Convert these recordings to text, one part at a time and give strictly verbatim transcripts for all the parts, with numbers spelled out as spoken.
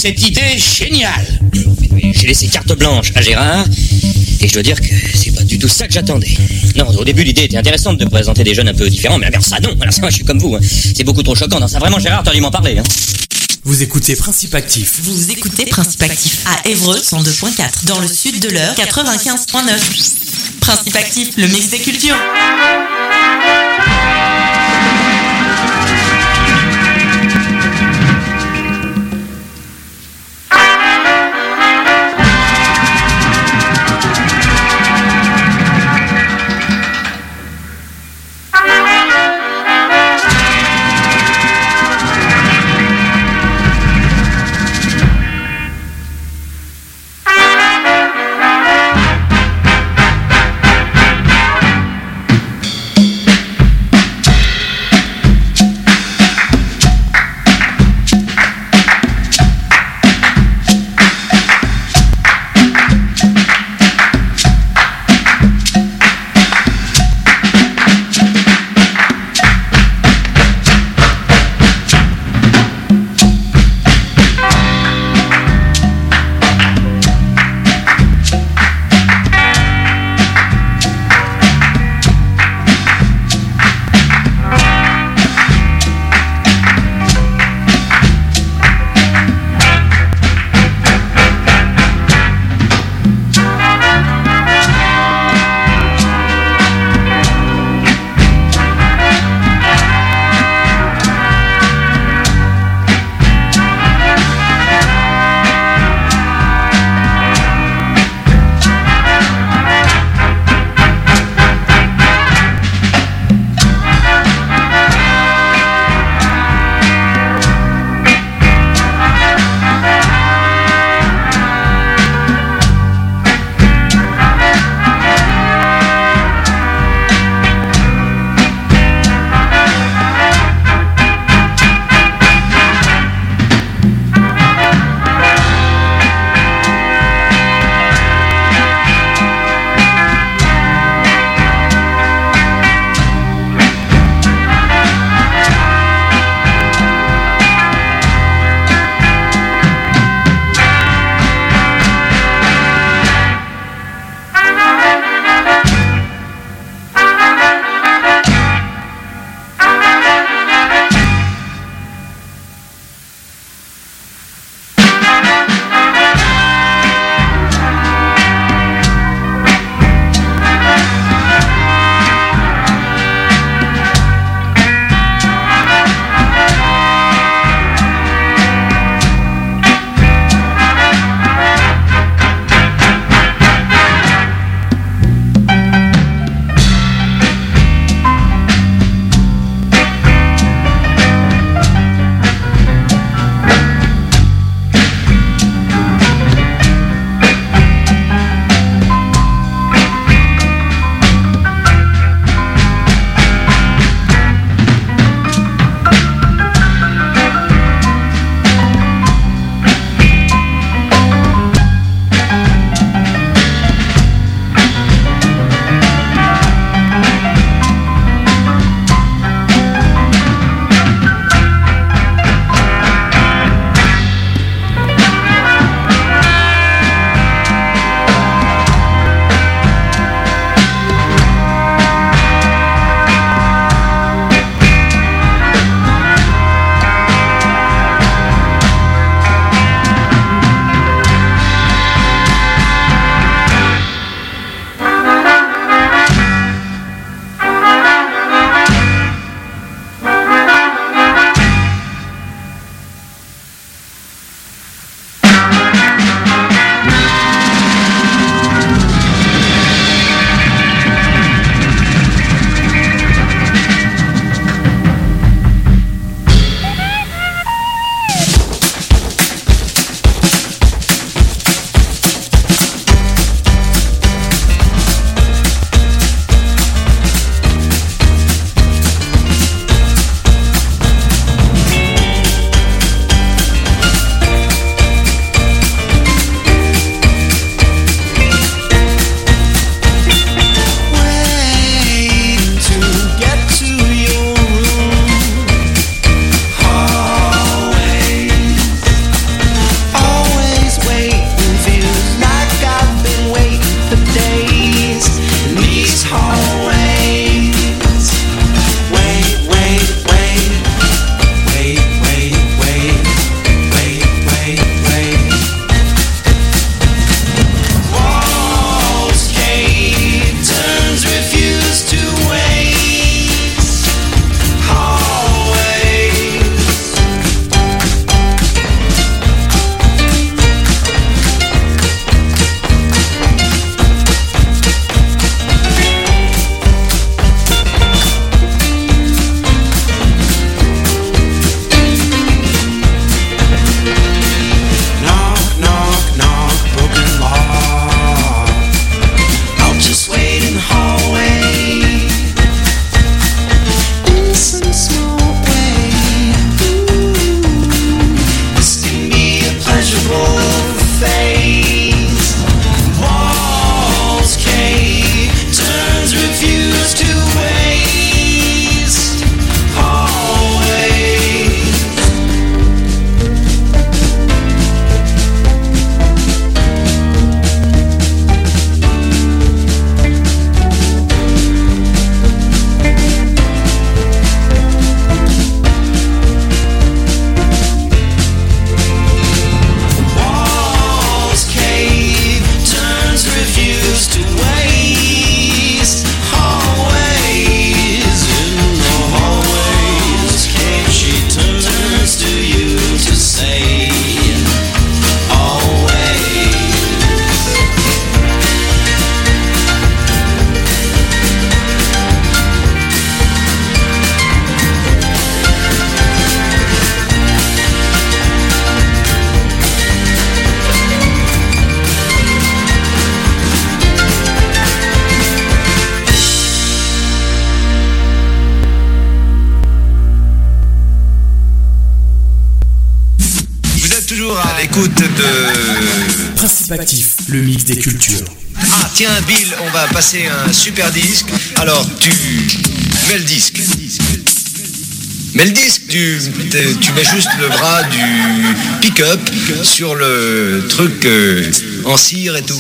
cette idée géniale. J'ai laissé carte blanche à Gérard, et je dois dire que c'est pas du tout ça que j'attendais. Non, au début, l'idée était intéressante de présenter des jeunes un peu différents, mais alors ça, non. Alors ça, moi, je suis comme vous. Hein. C'est beaucoup trop choquant. Non, ça, vraiment, Gérard, t'aurais dû m'en parler. Hein. Vous écoutez Principe Actif. Vous écoutez Principe Actif à Évreux cent deux virgule quatre, dans le sud de l'Eure quatre-vingt-quinze virgule neuf. Principe Actif, le mix des cultures. toujours à l'écoute de... Principe Actif, le mix des cultures. Ah tiens Bill, on va passer un super disque. Alors tu mets le disque. Mais le disque, tu, tu mets juste le bras du pick-up sur le truc euh, en cire et tout.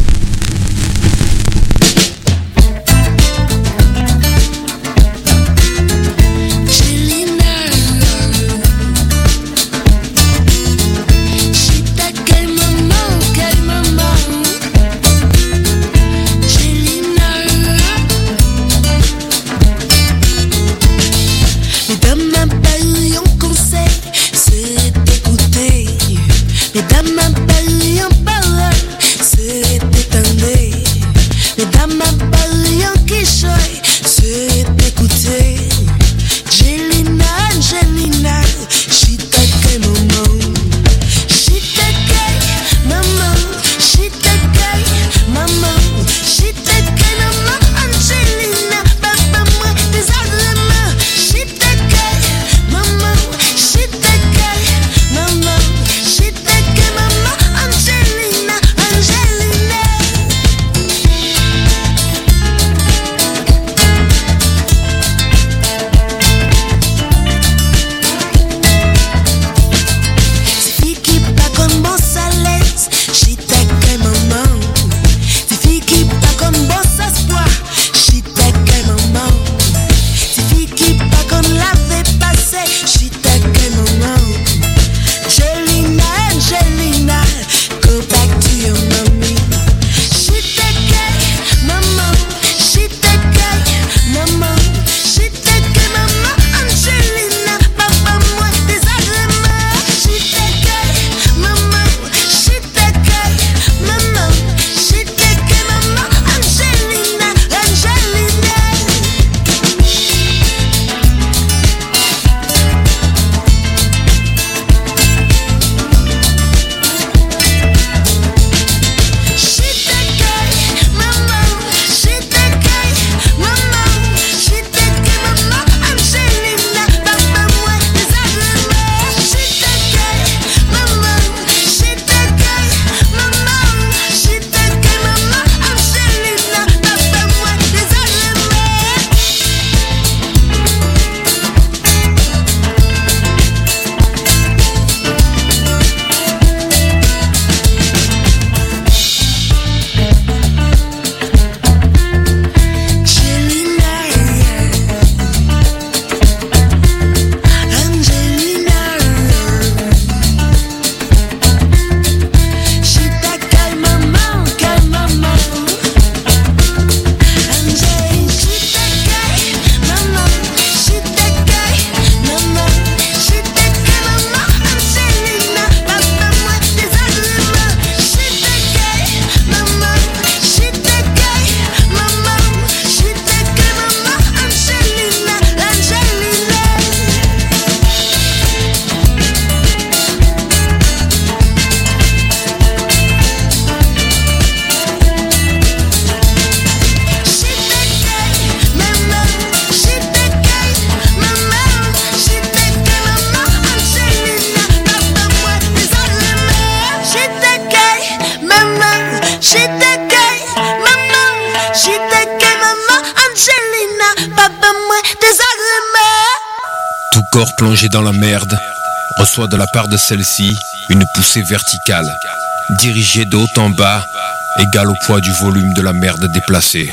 corps plongé dans la merde reçoit de la part de celle-ci une poussée verticale, dirigée de haut en bas, égale au poids du volume de la merde déplacée.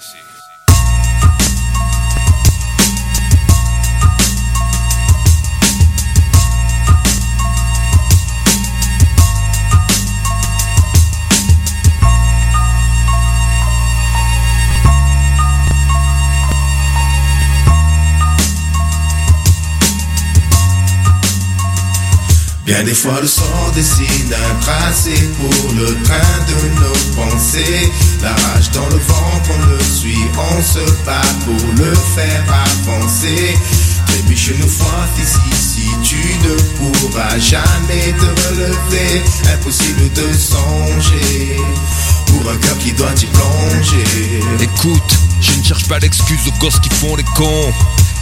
Bien des fois le sort dessine un tracé pour le train de nos pensées. La rage dans le ventre, on le suit, on se bat pour le faire avancer. Trébuche une fois ici, si tu ne pourras jamais te relever, impossible de songer pour un cœur qui doit y plonger. Écoute, je ne cherche pas d'excuses aux gosses qui font les cons,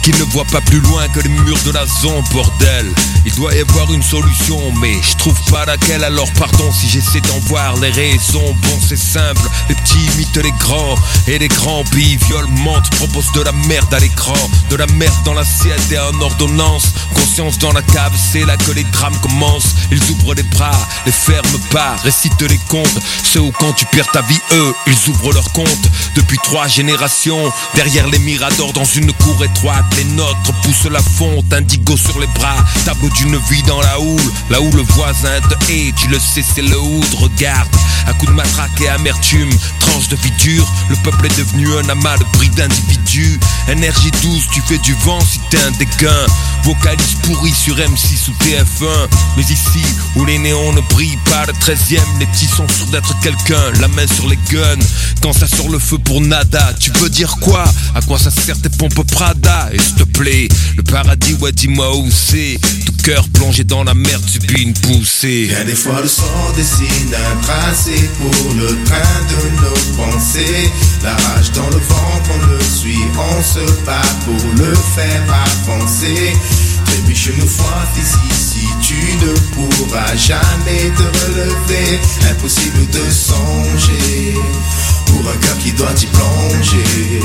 qui ne voit pas plus loin que les murs de la zone, bordel. Il doit y avoir une solution, mais je trouve pas laquelle. Alors pardon si j'essaie d'en voir les raisons. Bon, c'est simple, les petits imitent les grands, et les grands billes violentent, proposent de la merde à l'écran, de la merde dans l'assiette et en ordonnance. Conscience dans la cave, c'est là que les drames commencent. Ils ouvrent les bras, les ferment pas, récitent les contes. Ceux où quand tu perds ta vie, eux, ils ouvrent leur compte. Depuis trois générations, derrière les miradors, dans une cour étroite, les nôtres poussent la fonte, indigo sur les bras, tableau d'une vie dans la houle, là où le voisin te hait, tu le sais, c'est le hood. Regarde, à coups de matraque et amertume, tranche de vie dure, le peuple est devenu un amas de bris d'individus. Énergie douce, tu fais du vent si t'es un dégain. Vocalise pourri sur M six ou T F un. Mais ici, où les néons ne brillent pas, le treizième, les petits sont sûrs d'être quelqu'un, la main sur les guns, quand ça sort le feu pour nada. Tu veux dire quoi? À quoi ça sert tes pompes Prada? Et s'il te plaît, le paradis, ouais, dis-moi où c'est. Tout cœur plongé dans la merde subit une poussée. Bien des fois le sort dessine un tracé pour le train de nos pensées. La rage dans le ventre, on le suit, on se bat pour le faire avancer. Trébuche une fois ici, si tu ne pourras jamais te relever. Impossible de songer pour un cœur qui doit y plonger.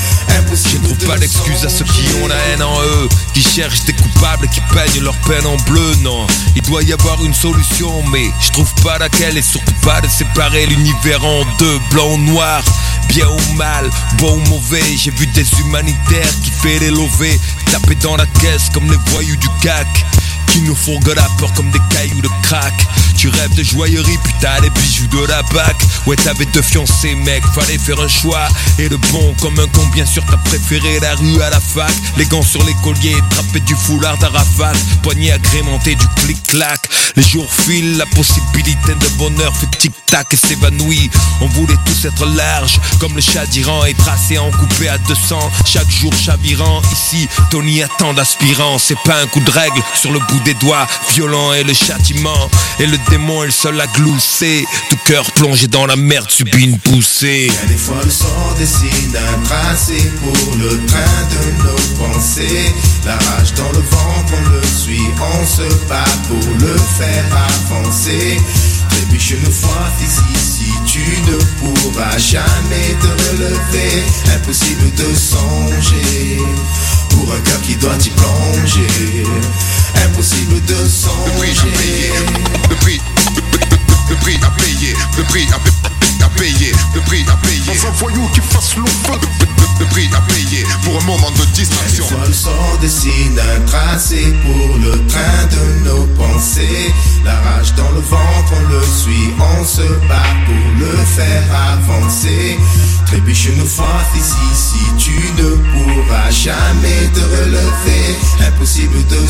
Je ne trouve pas d'excuses à ceux qui ont la haine en eux, qui cherchent des coupables et qui peignent leur peine en bleu. Non, il doit y avoir une solution, mais je trouve pas laquelle. Et surtout pas de séparer l'univers en deux, blanc ou noir, bien ou mal, bon ou mauvais. J'ai vu des humanitaires qui fait les lovés, taper dans la caisse comme les voyous du C A C, qui nous fourguent la peur comme des cailloux de crack. Tu rêves de joaillerie, puis t'as les bijoux de la bac. Ouais, t'avais deux fiancés, mec, fallait faire un choix. Et le bon comme un con, bien sûr, t'as préféré la rue à la fac. Les gants sur les colliers, drapés du foulard d'Arafat, poignée agrémentée du clic-clac. Les jours filent, la possibilité de bonheur fait tic-tac et s'évanouit. On voulait tous être large, comme le chat d'Iran, et tracé en coupé à deux cents, chaque jour chavirant. Ici, Tony attend d'aspirant, c'est pas un coup de règle sur le bout des doigts, violent est le châtiment, et le démon est le seul à glousser. Tout cœur plongé dans la merde subit une poussée. Bien des fois le sort dessine un tracé pour le train de nos pensées. La rage dans le ventre, on le suit, on se bat pour le faire avancer. Trébuche une fois ici, si tu ne pourras jamais te relever. Impossible de songer pour un cœur qui doit y plonger. Impossible de songer. Le prix à payer, le prix, le prix à payer, le prix à payer, le prix à payer. Dans un voyou qui fasse long feu. Le prix à payer pour un moment de distraction. Bien des fois le sort dessine un tracé pour le train de nos pensées. La rage dans le ventre, on le suit, on se bat pour le faire avancer. Trébuche une fois ici, si tu ne pourras jamais te relever. Impossible de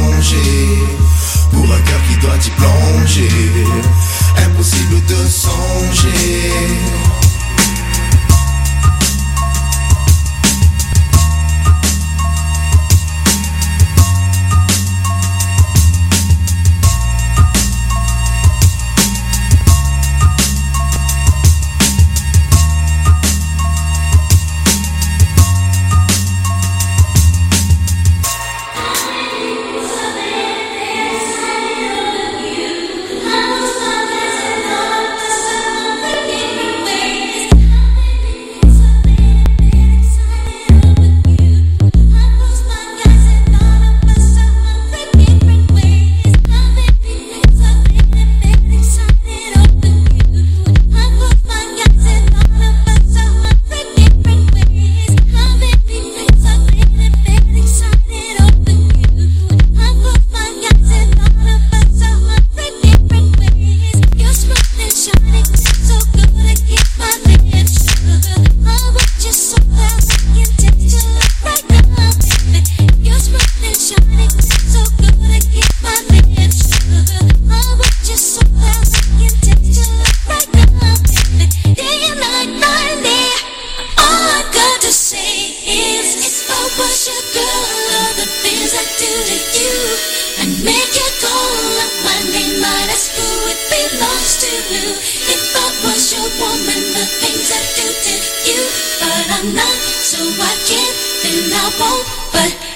songer pour un cœur qui doit y plonger. Impossible de songer. I'm not, so I can't, then I won't, but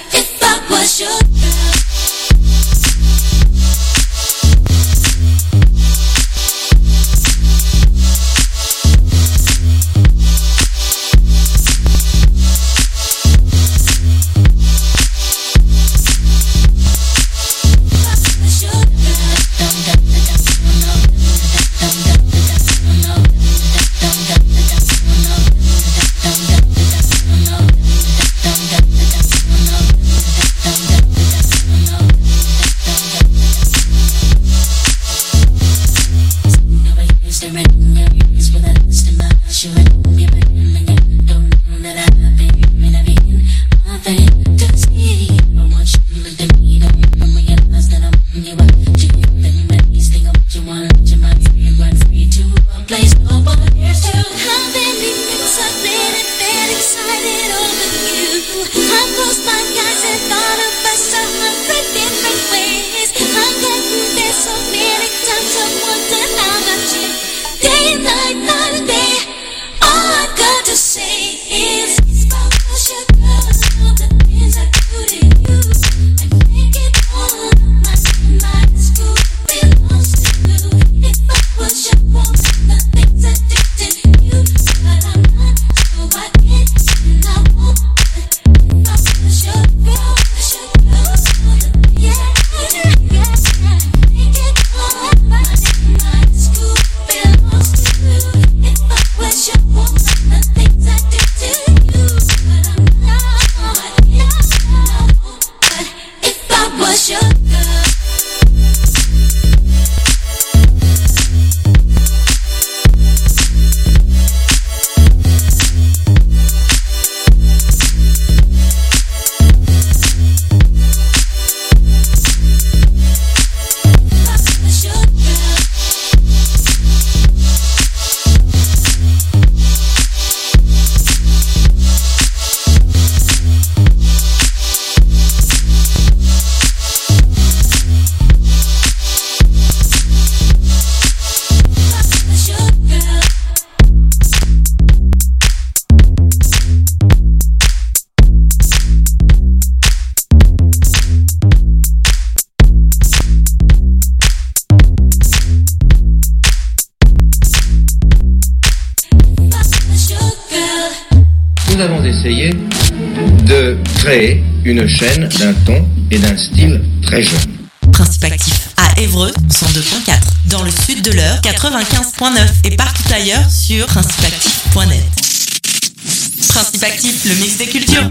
essayé de créer une chaîne d'un ton et d'un style très jeune. Principe actif à Évreux, cent deux point quatre. Dans le sud de l'Eure, quatre-vingt-quinze point neuf. Et partout ailleurs sur principe actif point net. Principe actif, le mix des cultures.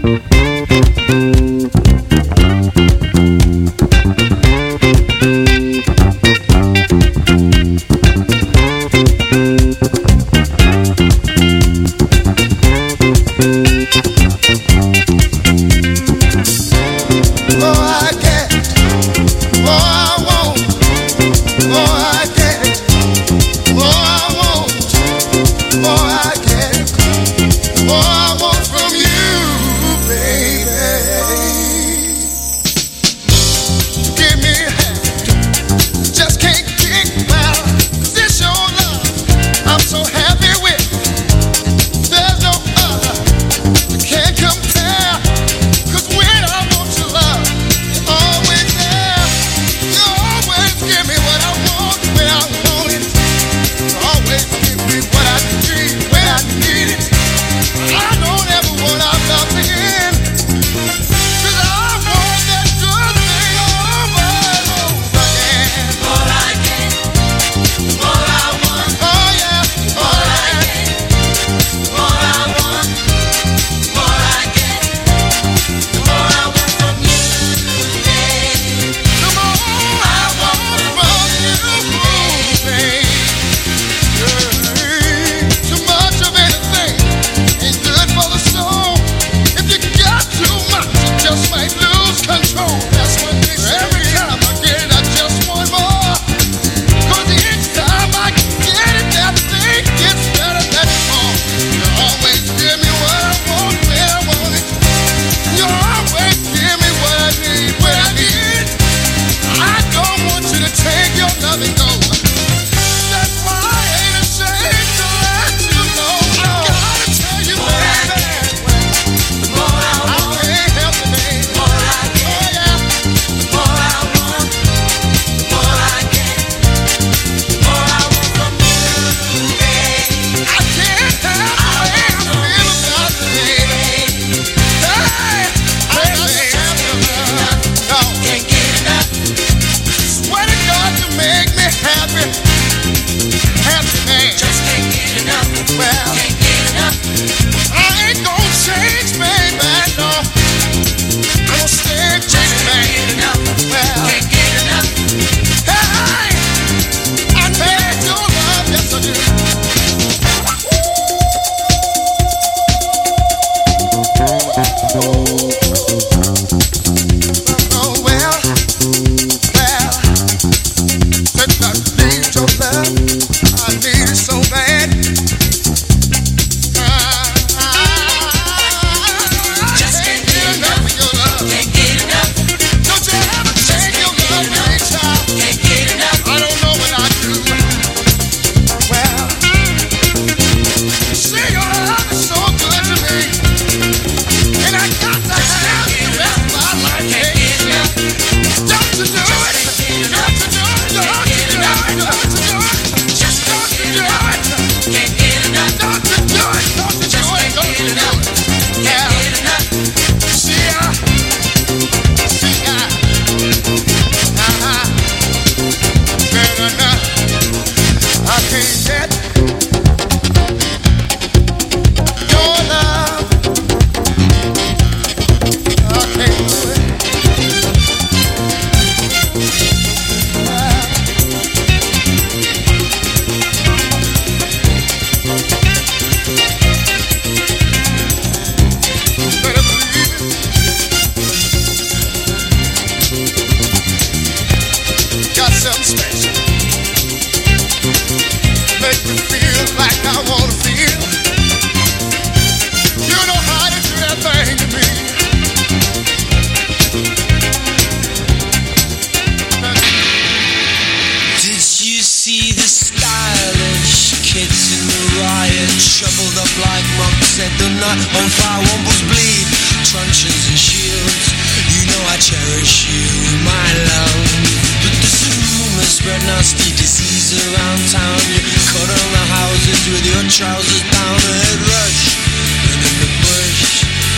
On fire, wombles bleed, truncheons and shields. You know I cherish you, my love. But there's some rumors spread nasty disease around town. You cut on the houses with your trousers down, a head rush, and in the bush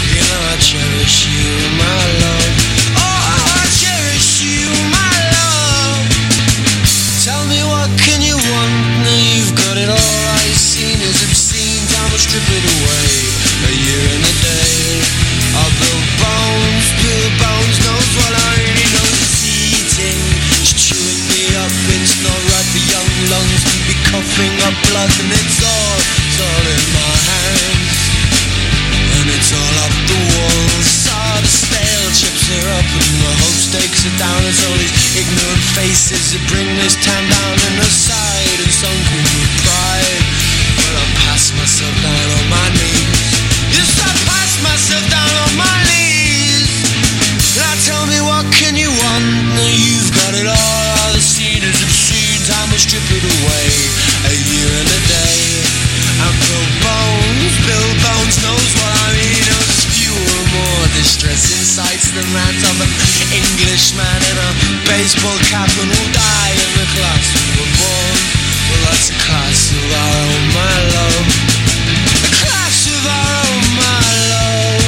up and the hope stakes are down. It's all these ignorant faces that bring this town down. And aside and sunken with pride, but I pass myself down on my knees. Yes, I pass myself down on my knees. Now tell me, what can you want? Now you've got it all. All the scene is obscene. Time will strip it away. A year and a day. And Bill Bones, Bill Bones knows what I mean. There's fewer, more distressing sights than that of an Englishman in a baseball cap and will die in the class we were born. Well, that's a class of our own, my love. A class of our own, my love.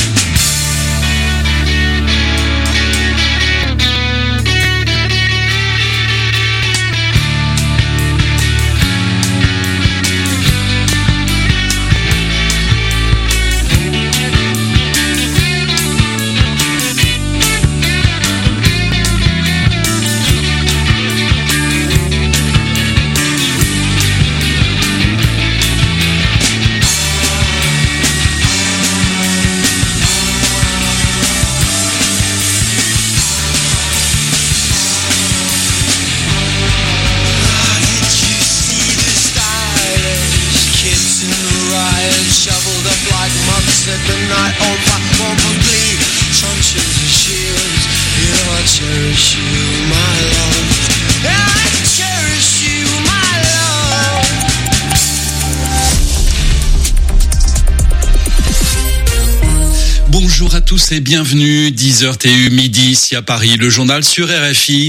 Set the night on fire, won't bleed. Truncheons and shields. You know I cherish you, my love. Yeah, I cherish you, my love. Bonjour à tous et bienvenue. dix heures T U, midi ici à Paris. Le journal sur R F I.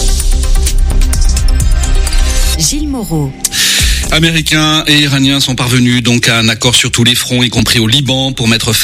Gilles Moreau. Américains et Iraniens sont parvenus donc à un accord sur tous les fronts, y compris au Liban, pour mettre fin